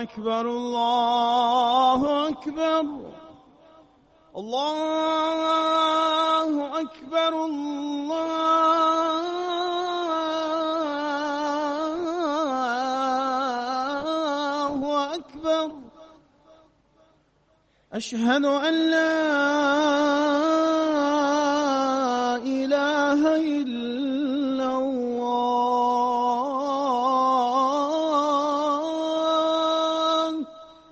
أكبر الله أكبر الله أكبر الله أكبر أشهد أن لا إله إلا الله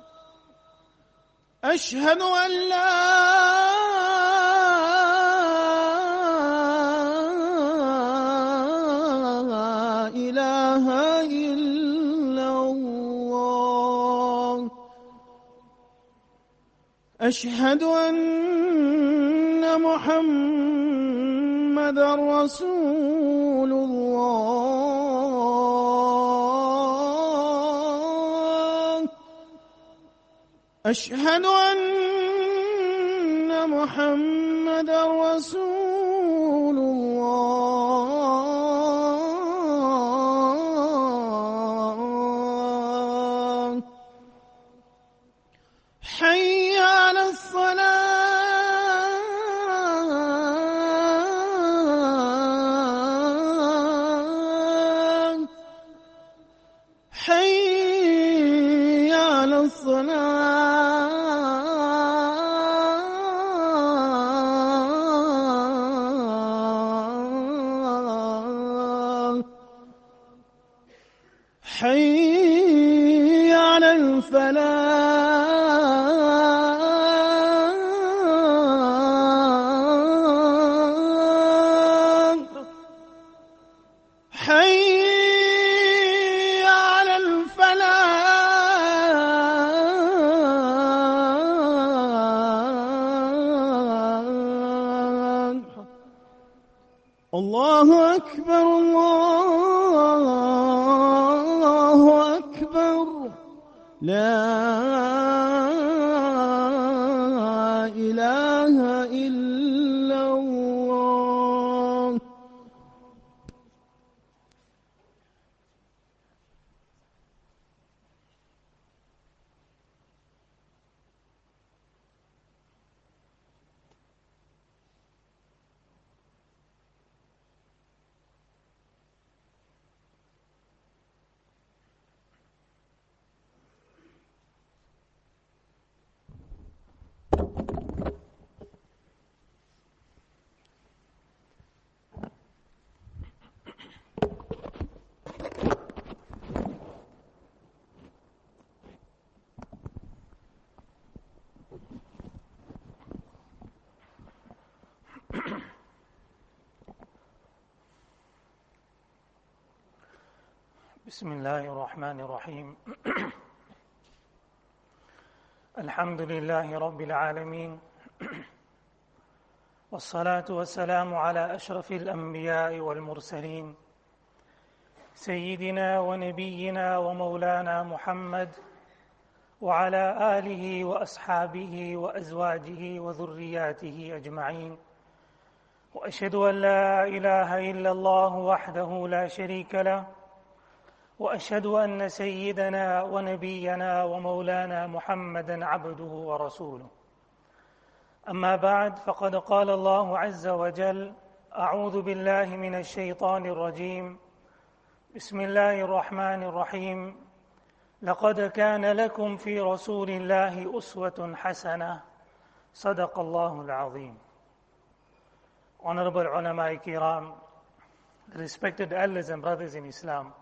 أشهد أن لا إله إلا الله أشهد أن محمدًا رسول الله أشهد أن محمدًا رسول الله حي على الصلاة حي على الصلاة حي على الفلاح حي على الفلاح الله أكبر الله أكبر لا إله إلا الله بسم الله الرحمن الرحيم الحمد لله رب العالمين والصلاة والسلام على أشرف الأنبياء والمرسلين سيدنا ونبينا ومولانا محمد وعلى آله وأصحابه وأزواجه وذرياته أجمعين وأشهد أن لا إله إلا الله وحده لا شريك له وأشهد أن سيدنا ونبينا ومولانا محمدًا عبده ورسوله أما بعد فقد قال الله عز وجل أعوذ بالله من الشيطان الرجيم بسم الله الرحمن الرحيم لقد كان لكم في رسول الله أسوة حسنة صدق الله العظيم. Honorable ulama kiram, respected elders and brothers in Islam,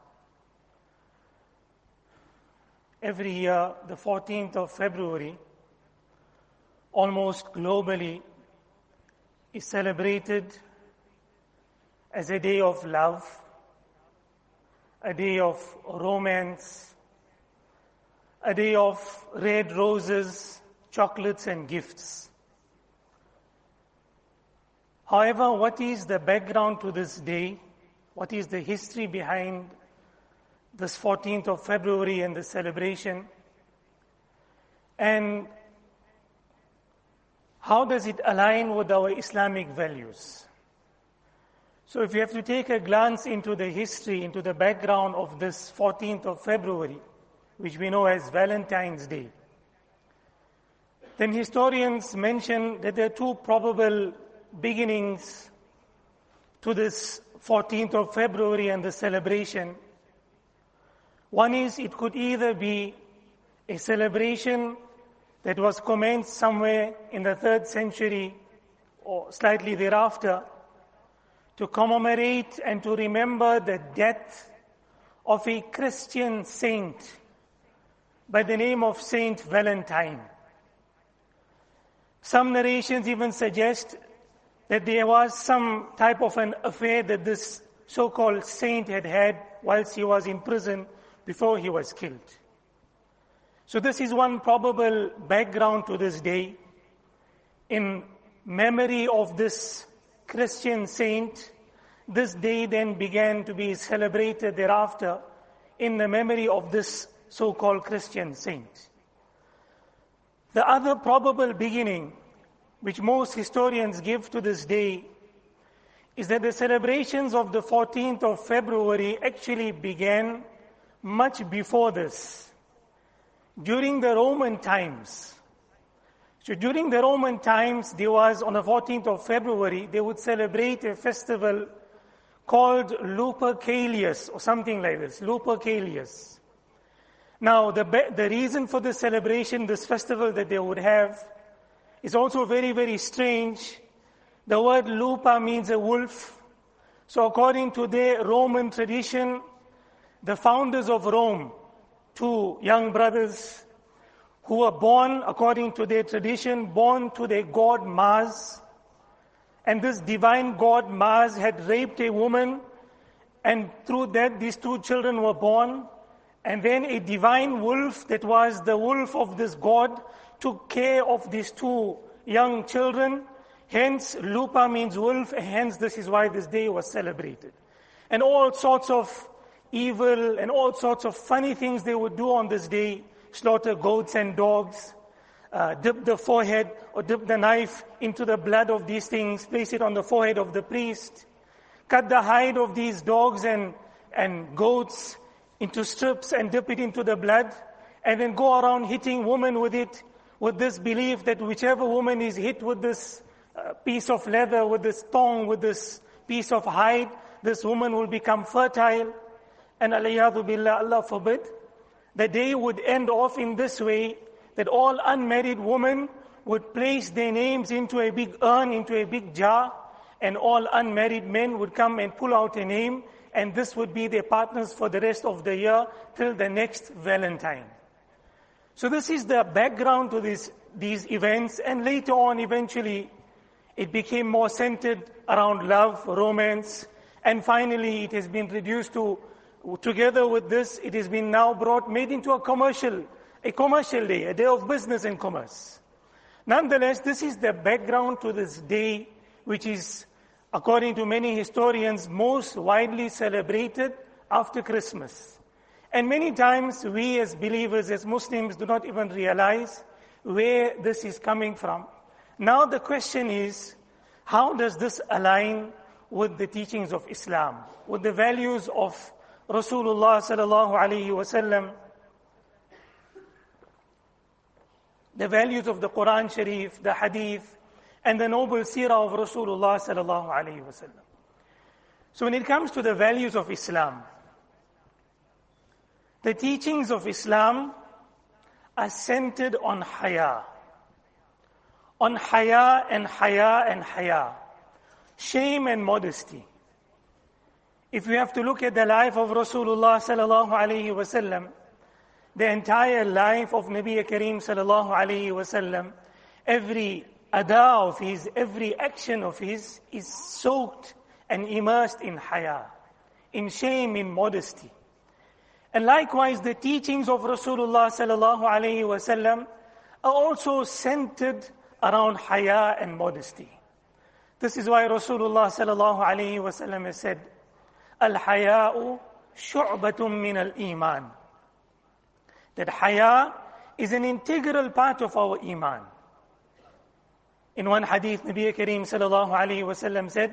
every year, the 14th of February, almost globally, is celebrated as a day of love, a day of romance, a day of red roses, chocolates and gifts. However, what is the background to this day? What is the history behind this 14th of February and the celebration? And how does it align with our Islamic values? So if you have to take a glance into the history, into the background of this 14th of February, which we know as Valentine's Day. Then historians mention that there are two probable beginnings to this 14th of February and the celebration. One is it could either be a celebration that was commenced somewhere in the 3rd century or slightly thereafter to commemorate and to remember the death of a Christian saint by the name of Saint Valentine. Some narrations even suggest that there was some type of an affair that this so-called saint had whilst he was in prison before he was killed. So this is one probable background to this day. In memory of this Christian saint, this day then began to be celebrated thereafter in the memory of this so-called Christian saint. The other probable beginning, which most historians give to this day, is that the celebrations of the 14th of February actually began much before this, during the Roman times. So during the Roman times, there was, on the 14th of February, they would celebrate a festival called Lupercalius, or something like this, Lupercalius. Now, the reason for this celebration, this festival that they would have, is also very, very strange. The word lupa means a wolf. So according to their Roman tradition, the founders of Rome, two young brothers who were born, according to their tradition, born to their god Mars. And this divine god Mars had raped a woman, and through that these two children were born. And then a divine wolf, that was the wolf of this god, took care of these two young children. Hence, lupa means wolf, and hence this is why this day was celebrated. And all sorts of evil and all sorts of funny things they would do on this day: slaughter goats and dogs, dip the forehead or dip the knife into the blood of these things, place it on the forehead of the priest, cut the hide of these dogs and goats into strips and dip it into the blood, and then go around hitting women with it, with this belief that whichever woman is hit with this piece of leather, with this thong, with this piece of hide, this woman will become fertile. And alayadu billah, Allah forbid, the day would end off in this way, that all unmarried women would place their names into a big urn, into a big jar, and all unmarried men would come and pull out a name, and this would be their partners for the rest of the year till the next Valentine. So this is the background to these events, and later on, eventually, it became more centered around love, romance, and finally it has been reduced to, together with this, it has been now made into a commercial day, a day of business and commerce. Nonetheless, this is the background to this day, which is, according to many historians, most widely celebrated after Christmas. And many times we as believers, as Muslims, do not even realize where this is coming from. Now the question is, how does this align with the teachings of Islam, with the values of Rasulullah sallallahu alaihi wasallam, the values of the Quran Sharif, the Hadith, and the noble seerah of Rasulullah sallallahu alaihi wasallam? So when it comes to the values of Islam, the teachings of Islam are centered on haya. On haya and haya and haya. Shame and modesty. If we have to look at the life of Rasulullah sallallahu alaihi wasallam, the entire life of Nabi Kareem sallallahu alaihi wasallam, every ada of his, every action of his is soaked and immersed in haya, in shame, in modesty. And likewise, the teachings of Rasulullah sallallahu alaihi wasallam are also centered around haya and modesty. This is why Rasulullah sallallahu alaihi wasallam has said, "Al-haya'u shu'batun min al-iman." That haya is an integral part of our iman. In one hadith, Nabi Kareem sallallahu alaihi wasallam said,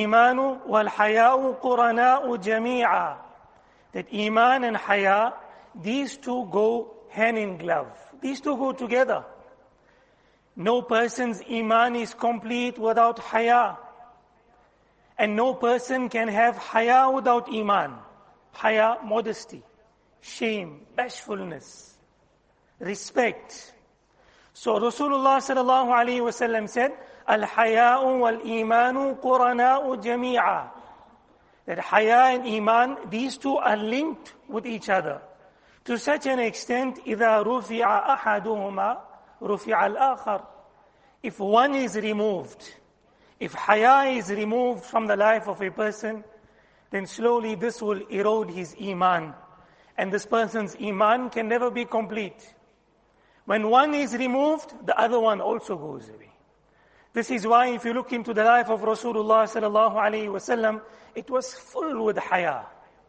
"Al-imanu wal-haya'u qurana'u jami'a." That iman and haya, these two go hand in glove. These two go together. No person's iman is complete without haya. And no person can have haya without iman. Haya, modesty, shame, bashfulness, respect. So Rasulullah sallallahu alayhi wa sallam said, Al-haya'u wal-imanu qurana'u jami'a. That haya and iman, these two are linked with each other. To such an extent, إِذَا رُفِعَ أَحَدُهُمَا رُفِعَ الْآخَرِ. If one is removed, if haya is removed from the life of a person, then slowly this will erode his iman. And this person's iman can never be complete. When one is removed, the other one also goes away. This is why if you look into the life of Rasulullah sallallahu alaihi wasallam, it was full with haya.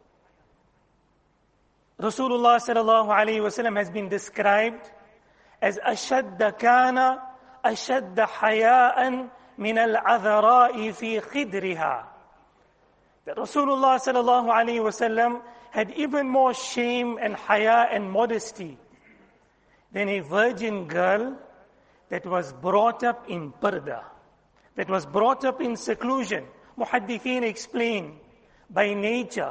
Rasulullah sallallahu alaihi wasallam has been described as أشد كان أشد حياء من العذراء في خدرها. That Rasulullah sallallahu alaihi wasallam had even more shame and haya and modesty than a virgin girl that was brought up in parda, that was brought up in seclusion. Muhaddithin explain, by nature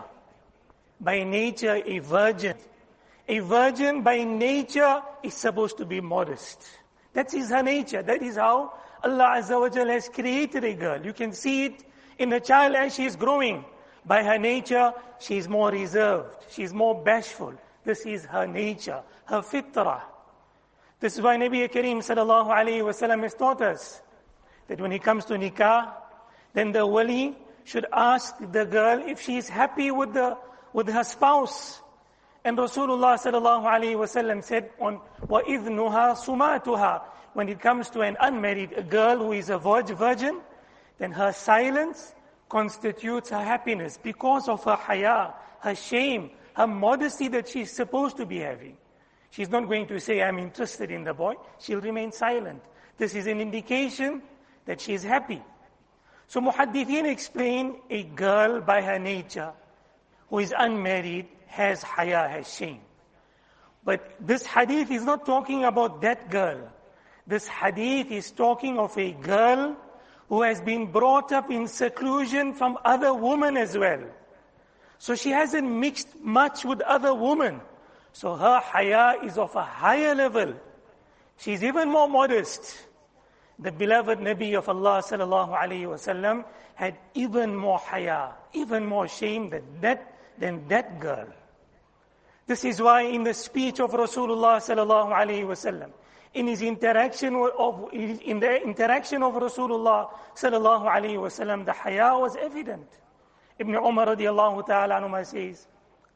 a virgin. A virgin by nature is supposed to be modest. That is her nature. That is how Allah Azza wa Jal has created a girl. You can see it in the child as she is growing. By her nature, she is more reserved. She is more bashful. This is her nature, her fitrah. This is why Nabi Kareem sallallahu alayhi wa sallam has taught us that when it comes to nikah, then the wali should ask the girl if she is happy with her spouse. And Rasulullah sallallahu alayhi wa sallam said on وَإِذْنُهَا سُمَاتُهَا. When it comes to an unmarried, a girl who is a virgin, then her silence constitutes her happiness because of her haya, her shame, her modesty that she is supposed to be having. She's not going to say, I'm interested in the boy. She'll remain silent. This is an indication that she is happy. So Muhaddithin explain a girl by her nature who is unmarried has haya, has shame. But this hadith is not talking about that girl. This hadith is talking of a girl who has been brought up in seclusion from other women as well. So she hasn't mixed much with other women. So her haya is of a higher level. She's even more modest. The beloved Nabi of Allah sallallahu alayhi wasallam had even more haya, even more shame than that girl. This is why in the speech of Rasulullah sallallahu alayhi wasallam, in the interaction of Rasulullah sallallahu alayhi wasallam, the haya was evident. Ibn Umar radiallahu ta'ala anhuma says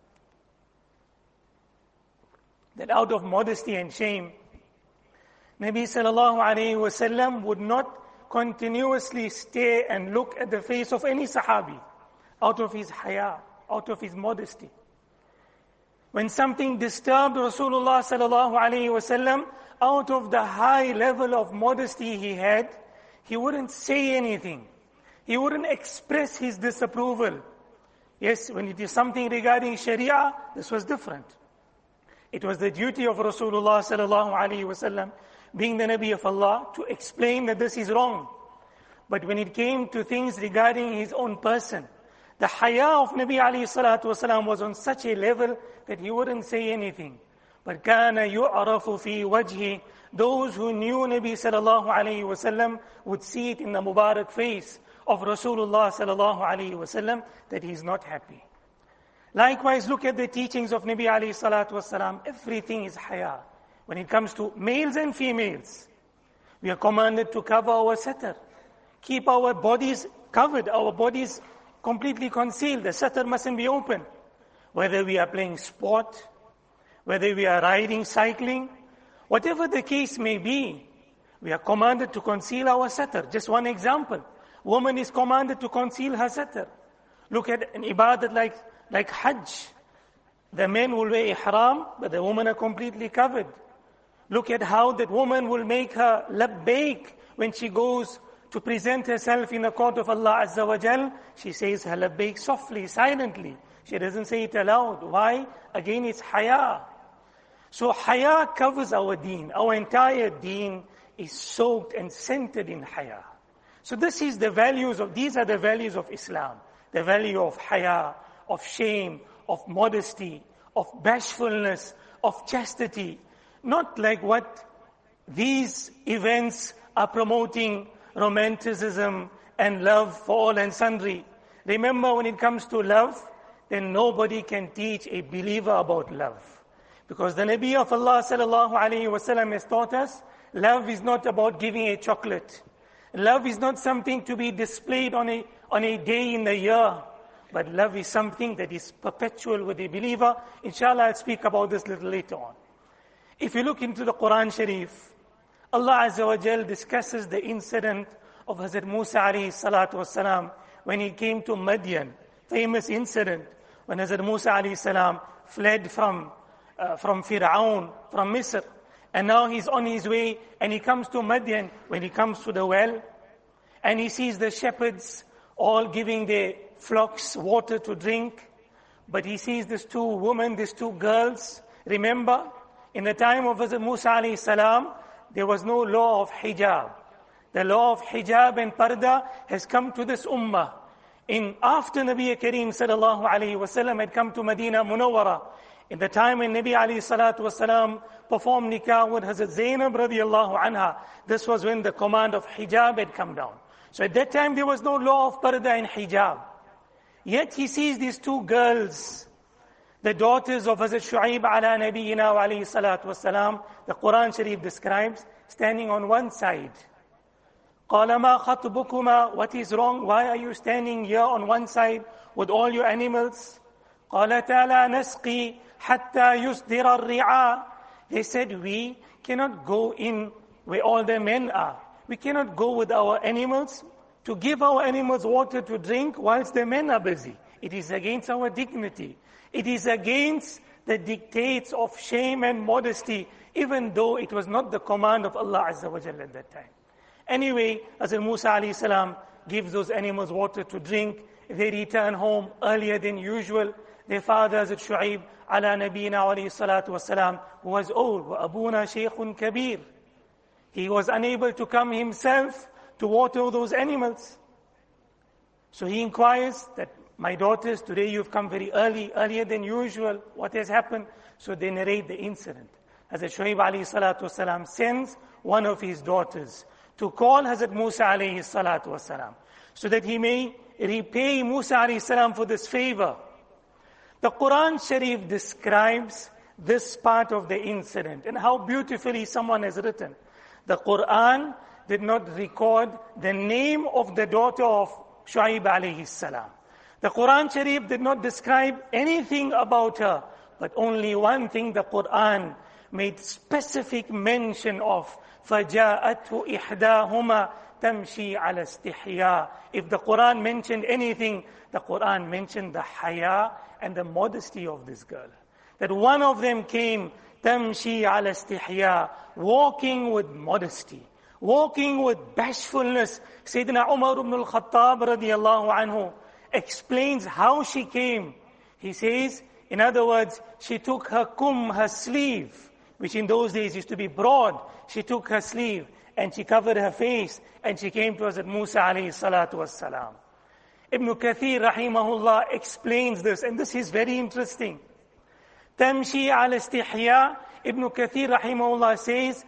that out of modesty and shame, Nabi sallallahu alayhi wasallam would not continuously stare and look at the face of any sahabi out of his haya, out of his modesty. When something disturbed Rasulullah sallallahu alayhi wasallam, out of the high level of modesty he had, he wouldn't say anything. He wouldn't express his disapproval. Yes, when it is something regarding Sharia, this was different. It was the duty of Rasulullah sallallahu alaihi wasallam, being the Nabi of Allah, to explain that this is wrong. But when it came to things regarding his own person, the haya of Nabi alayhi salatu wasalam was on such a level that he wouldn't say anything. But kana yu'arafu fi wajhi, those who knew Nabi sallallahu alayhi wasallam would see it in the Mubarak face of Rasulullah sallallahu alayhi wasallam that he is not happy. Likewise, look at the teachings of Nabi alayhi salatu wasalam. Everything is haya. When it comes to males and females, we are commanded to cover our satar. Keep our bodies covered, our bodies completely concealed. The satar mustn't be open. Whether we are playing sport, whether we are riding, cycling, whatever the case may be, we are commanded to conceal our satar. Just one example. Woman is commanded to conceal her satar. Look at an ibadat like Hajj. The men will wear ihram, but the women are completely covered. Look at how that woman will make her labbaik when she goes to present herself in the court of Allah Azza wa Jal. She says her labbaik softly, silently. She doesn't say it aloud. Why? Again, it's haya. So haya covers our deen. Our entire deen is soaked and centered in haya. So these are the values of Islam. The value of haya, of shame, of modesty, of bashfulness, of chastity. Not like what these events are promoting, romanticism and love for all and sundry. Remember, when it comes to love, then nobody can teach a believer about love. Because the Nabi of Allah sallallahu alayhi wasallam has taught us, love is not about giving a chocolate. Love is not something to be displayed on a day in the year. But love is something that is perpetual with a believer. Inshallah, I'll speak about this a little later on. If you look into the Quran Sharif, Allah Azza wa Jal discusses the incident of Hazrat Musa alayhi salatu wasalam when he came to Madian. Famous incident when Hazrat Musa alayhi salam fled from Fir'aun, from Misr. And now he's on his way and he comes to Madian. When he comes to the well and he sees the shepherds all giving their flocks water to drink. But he sees these two women, these two girls. Remember, in the time of Hazrat Musa alayhi salam, there was no law of hijab. The law of hijab and parda has come to this ummah. After Nabi Kareem sallallahu alayhi wasallam had come to Medina Munawwara, in the time when Nabi alayhi salatu wasalam performed nikah with Hazrat Zainab radiallahu anha, this was when the command of hijab had come down. So at that time there was no law of parda and hijab. Yet he sees these two girls, the daughters of Hazrat Shu'aib ala Nabiyyina wa alayhi salatu wasalam, the Quran Sharif describes, standing on one side. قَالَ مَا خَطْبُكُمَا, what is wrong? Why are you standing here on one side with all your animals? قَالَتَا لَا نَسْقِي حَتَّى يُصْدِرَ الرِّعَاء. They said, we cannot go in where all the men are. We cannot go with our animals to give our animals water to drink whilst the men are busy. It is against our dignity. It is against the dictates of shame and modesty, even though it was not the command of Allah Azza wa Jalla at that time. Anyway, Hazrat Musa alayhi salam gives those animals water to drink. They return home earlier than usual. Their father, Hazrat Shu'aib ala Nabiyyina alayhi salatu wasalam, who was old, وَأَبُونَا شَيْخٌ كَبِيرٌ. He was unable to come himself to water those animals. So he inquires that, my daughters, today you've come very early, earlier than usual. What has happened? So they narrate the incident. Hazrat Shu'aib alayhi salatu wasalam sends one of his daughters to call Hazrat Musa alayhi salatu wasalam, so that he may repay Musa alayhi salam for this favor. The Quran Sharif describes this part of the incident and how beautifully someone has written. The Quran did not record the name of the daughter of Shu'aib alayhi salam. The Quran Sharif did not describe anything about her, but only one thing the Quran made specific mention of. فَجَاءَتْهُ إِحْدَاهُمَا تَمْشِي عَلَى اسْتِحْيَاءٍ. If the Quran mentioned anything, the Quran mentioned the haya and the modesty of this girl. That one of them came, تَمْشِي عَلَى اسْتِحْيَاءٍ, walking with modesty, walking with bashfulness. Sayyidina Umar ibn al-Khattab radiyallahu anhu explains how she came. He says, in other words, she took her her sleeve, which in those days used to be broad. She took her sleeve and she covered her face and she came to Hazrat Musa alayhi salatu wassalam. Ibn Kathir rahimahullah explains this, and this is very interesting. Tamshi ala istihya, Ibn Kathir rahimahullah says,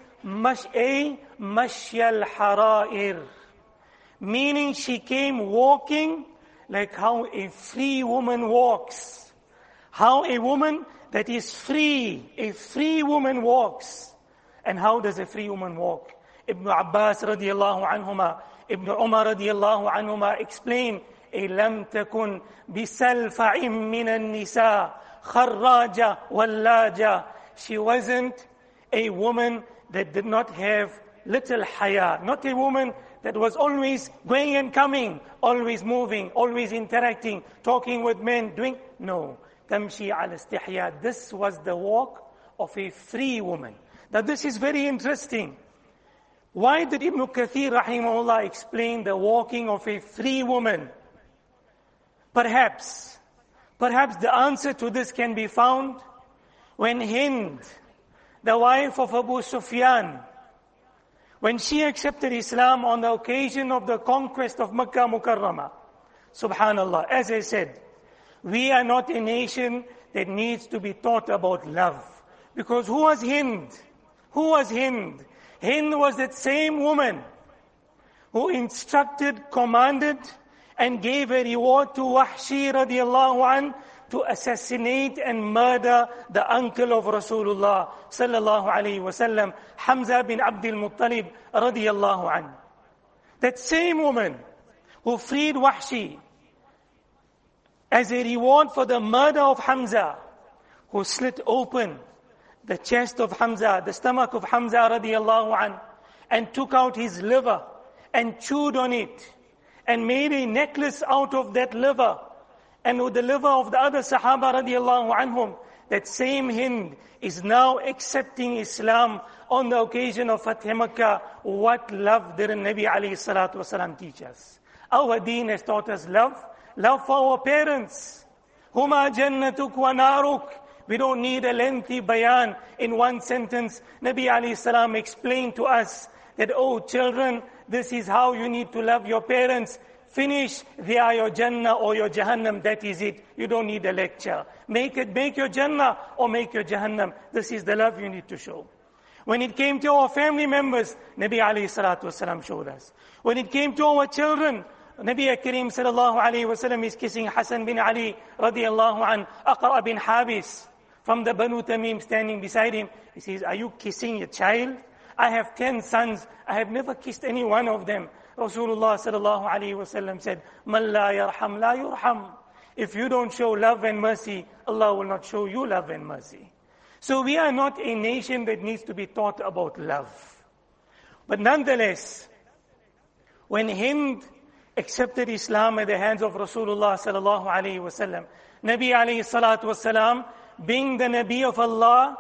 mashyal hara'ir. Meaning she came walking like how a free woman walks. How a woman that is free, a free woman walks. And how does a free woman walk? Ibn Abbas radiyallahu anhuma, Ibn Umar radiyallahu anhuma explain, لم تكن بسلفع من النساء خراجة ولاجة. She wasn't a woman that did not have little haya, not a woman that was always going and coming, always moving, always interacting, talking with men, doing. No. تمشي على استحياء. This was the walk of a free woman. Now this is very interesting. Why did Ibn Kathir rahimahullah explain the walking of a free woman? Perhaps Perhaps the answer to this can be found when Hind, the wife of Abu Sufyan, when she accepted Islam on the occasion of the conquest of Makkah Mukarramah. Subhanallah. As I said, we are not a nation that needs to be taught about love. Because who was Hind? Who was Hind? Hind was that same woman who instructed, commanded, and gave a reward to Wahshi radiallahu an to assassinate and murder the uncle of Rasulullah sallallahu alayhi wasallam, Hamza bin Abdul Muttalib radiallahu an. That same woman who freed Wahshi as a reward for the murder of Hamza, who slit open the chest of Hamza, the stomach of Hamza radiallahu an, and took out his liver and chewed on it and made a necklace out of that liver and with the liver of the other Sahaba radiallahu anhum. That same Hind is now accepting Islam on the occasion of Fath Makkah. What love did Nabi alayhi salatu wasalam teach us? Our deen has taught us love. Love for our parents. Huma jannatuk wa naruk. We don't need a lengthy bayan. In one sentence, Nabi alayhi salam explained to us that, oh children, this is how you need to love your parents. Finish, they are your Jannah or your Jahannam, that is it. You don't need a lecture. Make your Jannah or make your Jahannam. This is the love you need to show. When it came to our family members, Nabi alayhi salatu wasalam showed us. When it came to our children, Nabi Kareem sallallahu alayhi wasallam is kissing Hassan bin Ali radiallahu an, Aqra bin Habis from the Banu Tamim standing beside him. He says, are you kissing your child? I have 10 sons. I have never kissed any one of them. Rasulullah sallallahu alayhi wasallam said, Man la yarham la yurham. If you don't show love and mercy, Allah will not show you love and mercy. So we are not a nation that needs to be taught about love. But nonetheless, when Hind accepted Islam at the hands of Rasulullah sallallahu alayhi wasallam, Nabi alayhi salatu wasalam, being the Nabi of Allah,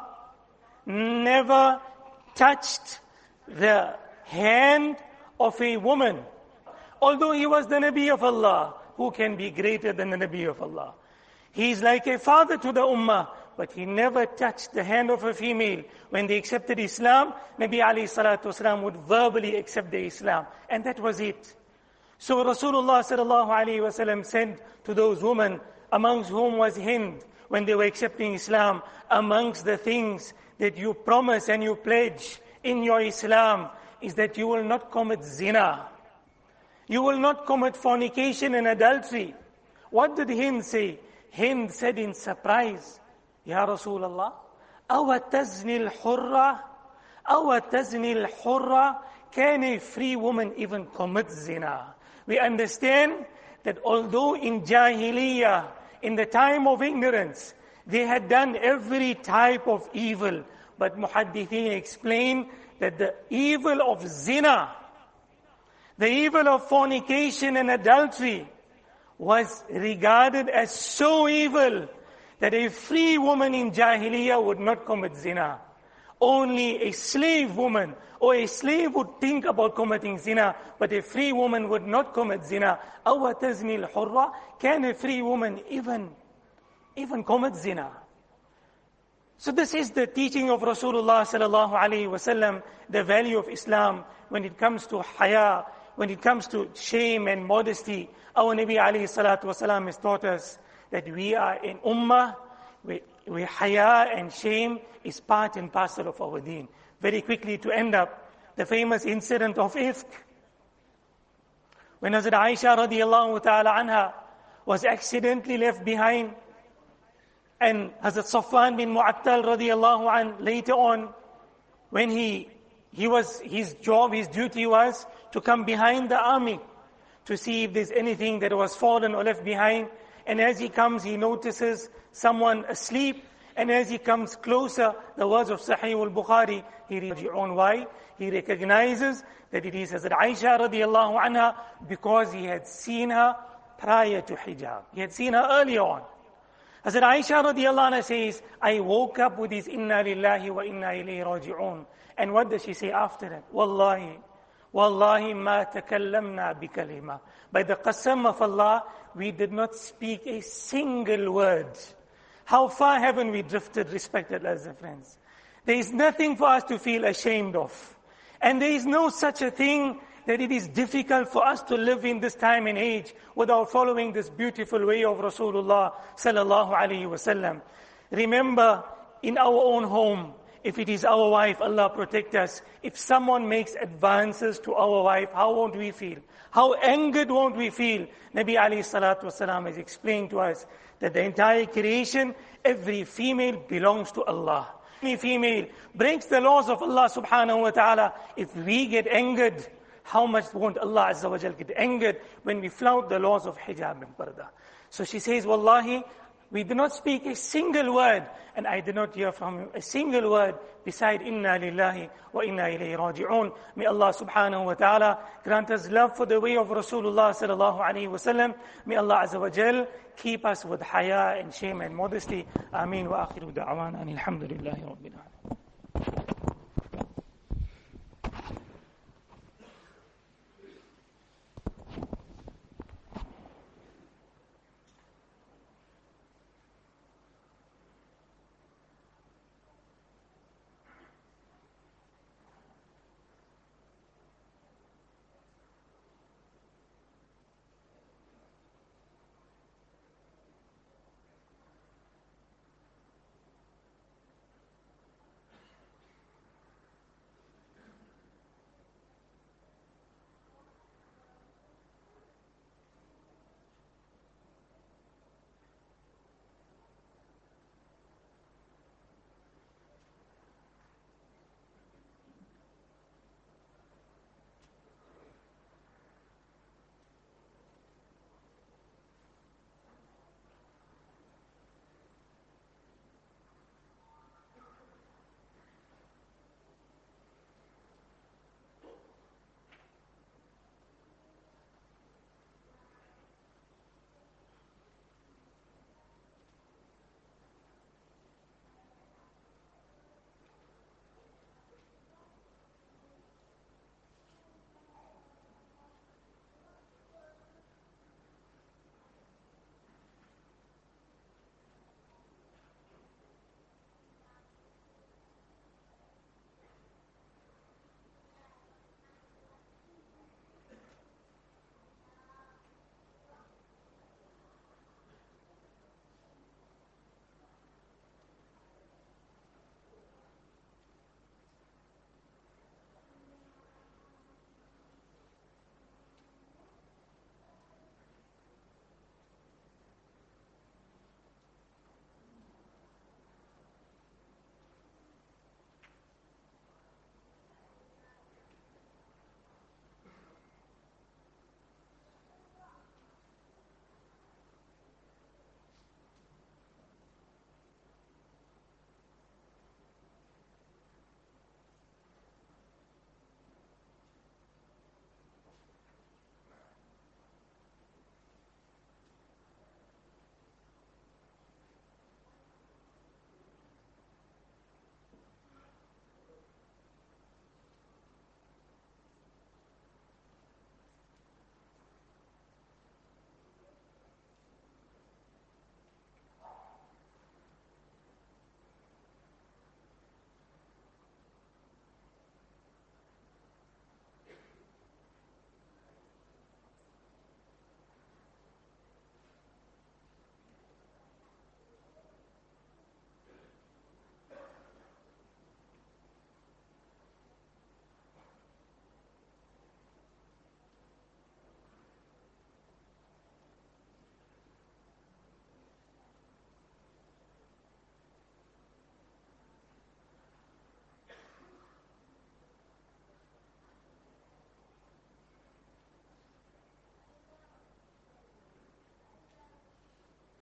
never touched the hand of a woman. Although he was the Nabi of Allah, who can be greater than the Nabi of Allah? He is like a father to the Ummah, but he never touched the hand of a female. When they accepted Islam, Nabi alayhi salatu wasalam would verbally accept the Islam. And that was it. So Rasulullah sallallahu alayhi wasallam said to those women, amongst whom was Hind, when they were accepting Islam, amongst the things that you promise and you pledge in your Islam is that you will not commit zina. You will not commit fornication and adultery. What did Hind say? Hind said in surprise, Ya Rasulullah, awa tazni al-hurra? Awa tazni al-hurra? Can a free woman even commit zina? We understand that although in Jahiliyyah, in the time of ignorance, they had done every type of evil, but Muhaddithin explain that the evil of zina, the evil of fornication and adultery was regarded as so evil that a free woman in Jahiliyyah would not commit zina. Only a slave woman or a slave would think about committing zina, but a free woman would not commit zina. Awa tazni al-hurra? Can a free woman even commit zina? So this is the teaching of Rasulullah sallallahu alayhi wasallam, the value of Islam when it comes to haya, when it comes to shame and modesty. Our Nabi alayhi salatu wasalam has taught us that we are in ummah, where haya and shame is part and parcel of our deen. Very quickly to end up, the famous incident of Ifk. When Hazrat Aisha radiallahu ta'ala anha was accidentally left behind, and Hazrat Safwan bin Mu'attal radiallahu an later on, when his duty was to come behind the army to see if there's anything that was fallen or left behind. And as he comes, he notices someone asleep. And as he comes closer, the words of Sahih al-Bukhari, he reads on why. He recognizes that it is Hazrat Aisha radiallahu anha because he had seen her prior to hijab. He had seen her earlier on. Hazrat Aisha radiallahu anha says, I woke up with this inna lillahi wa inna ilayhi raji'un. And what does she say after that? Wallahi, Wallahi ma takallamna bi kalima. By the qasam of Allah, we did not speak a single word. How far haven't we drifted, respected as the friends? There is nothing for us to feel ashamed of. And there is no such a thing that it is difficult for us to live in this time and age without following this beautiful way of Rasulullah sallallahu alaihi wasallam. Remember, in our own home, if it is our wife, Allah protect us. If someone makes advances to our wife, how won't we feel? How angered won't we feel? Nabi alayhi salatu wasalam has explained to us that the entire creation, every female belongs to Allah. Any female breaks the laws of Allah subhanahu wa ta'ala. If we get angered, how much won't Allah Azza wa Jal get angered when we flout the laws of hijab and parda? So she says, Wallahi, we did not speak a single word, and I did not hear from him a single word beside Inna lillahi wa inna ilayhi raji'un. May Allah subhanahu wa ta'ala grant us love for the way of Rasulullah sallallahu alayhi wa sallam. May Allah Azza wa Jal keep us with haya and shame and modesty. Ameen wa akhiru da'wana. Alhamdulillahi rabbil alamin.